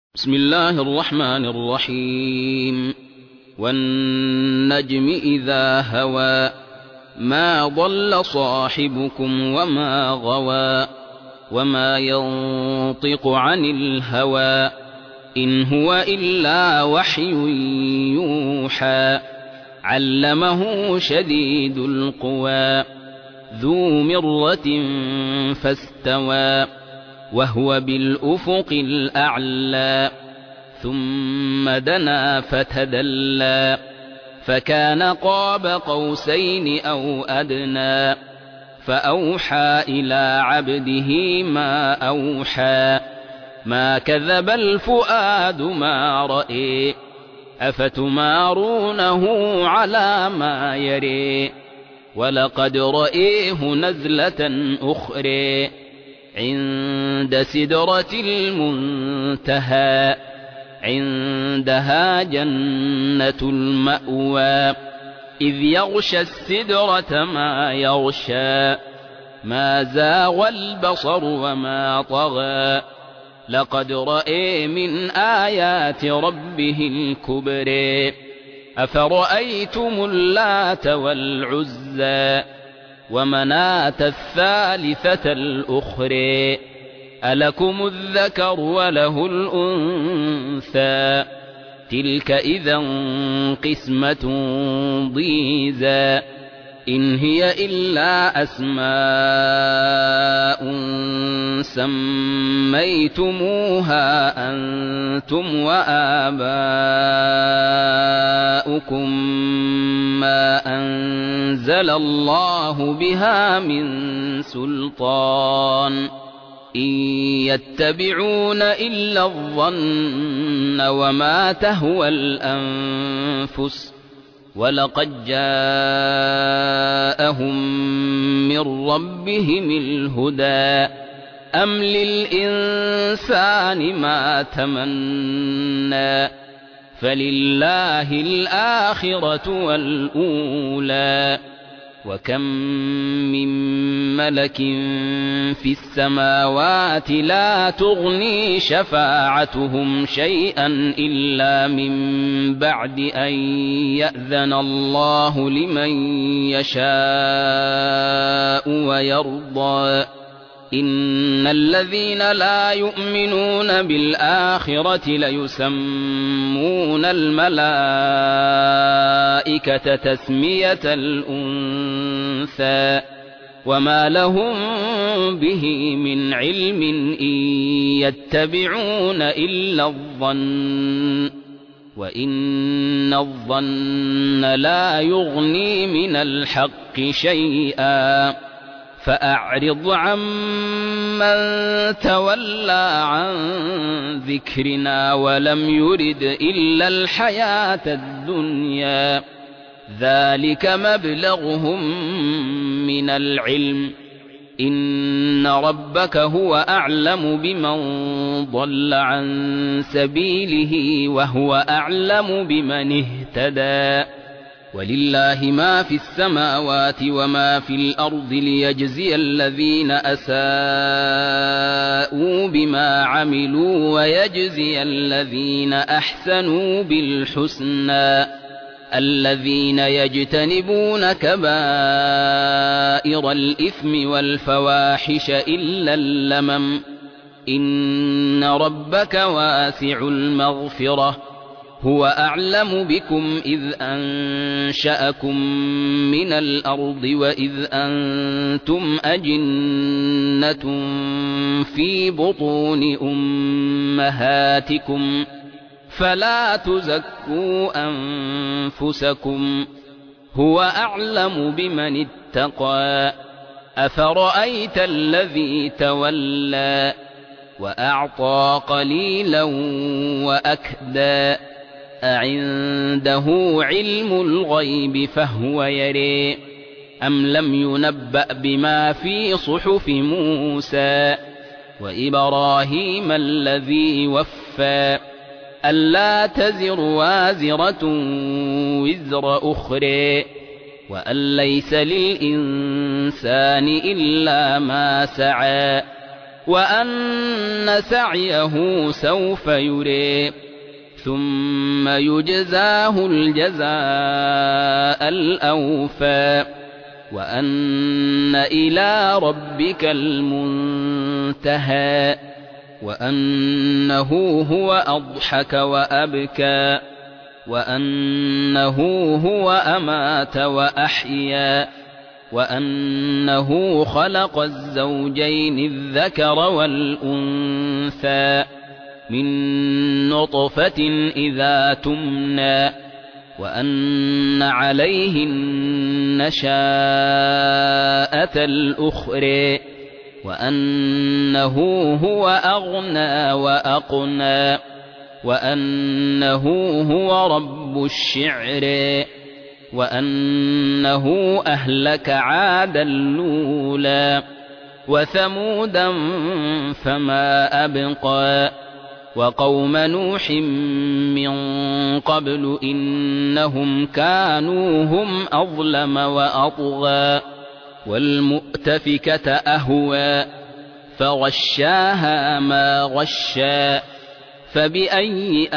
بسم الله الرحمن الرحيم والنجم إذا هوى ما ضل صاحبكم وما غوى وما ينطق عن الهوى إن هو إلا وحي يوحى علمه شديد القوى ذو مرة فاستوى وهو بالأفق الأعلى ثم دنا فتدلى فكان قاب قوسين أو أدنى فأوحى إلى عبده ما أوحى ما كذب الفؤاد ما رأى أفتمارونه على ما يرى ولقد رأيه نزلة أخرى عند سدرة المنتهى عندها جنة المأوى إذ يغشى السدرة ما يغشى ما زاغ البصر وما طغى لقد رأى من آيات ربه الكبرى أفرأيتم اللات والعزى ومناة الثالثة الأخرى ألكم الذكر وله الأنثى تلك إذا قسمة ضيزى إن هي إلا أسماء سميتموها أنتم وآباؤكم ما أنزل الله بها من سلطان إن يتبعون إلا الظن وما تهوى الأنفس ولقد جاءهم من ربهم الهدى أم للإنسان ما تمنى فلله الآخرة والأولى وكم من ملك في السماوات لا تغني شفاعتهم شيئا إلا من بعد أن يأذن الله لمن يشاء ويرضى إن الذين لا يؤمنون بالآخرة ليسمون الملائكة تسمية الأنثى وما لهم به من علم إن يتبعون إلا الظن وإن الظن لا يغني من الحق شيئا فأعرض عمن تولى عن ذكرنا ولم يرد إلا الحياة الدنيا ذلك مبلغهم من العلم إن ربك هو أعلم بمن ضل عن سبيله وهو أعلم بمن اهتدى ولله ما في السماوات وما في الأرض ليجزي الذين أساءوا بما عملوا ويجزي الذين أحسنوا بالحسنى الذين يجتنبون كبائر الإثم والفواحش إلا اللمم إن ربك واسع المغفرة هو أعلم بكم إذ أنشأكم من الأرض وإذ أنتم أجنة في بطون أمهاتكم فلا تزكوا أنفسكم هو أعلم بمن اتقى أفرأيت الذي تولى وأعطى قليلا وأكدى أعنده علم الغيب فهو يرى أم لم ينبأ بما في صحف موسى وإبراهيم الذي وفى ألا تزر وازرة وزر أخرى وأن ليس للإنسان إلا ما سعى وأن سعيه سوف يرى ثم يجزاه الجزاء الأوفى وأن إلى ربك المنتهى وأنه هو أضحك وأبكى وأنه هو أمات وأحيا وأنه خلق الزوجين الذكر والأنثى من نطفة إذا تمنى وأن عليه النشاءة الأخرى وأنه هو أغنى وأقنى وأنه هو رب الشعر وأنه أهلك عادا الأولى وثمودا فما أبقى وقوم نوح من قبل إنهم كانوا هم أظلم وأطغى والمؤتفكة أهوى فغشاها ما غشى فبأي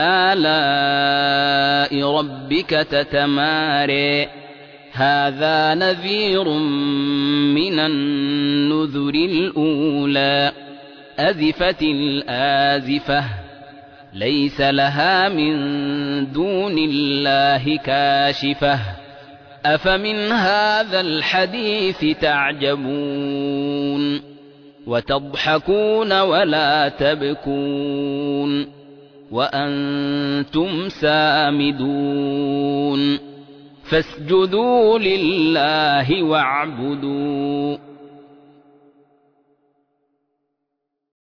آلاء ربك تتمارى هذا نذير من النذر الأولى أزفت الآزفة ليس لها من دون الله كاشفة أفمن هذا الحديث تعجبون وتضحكون ولا تبكون وأنتم سامدون فاسجدوا لله واعبدوا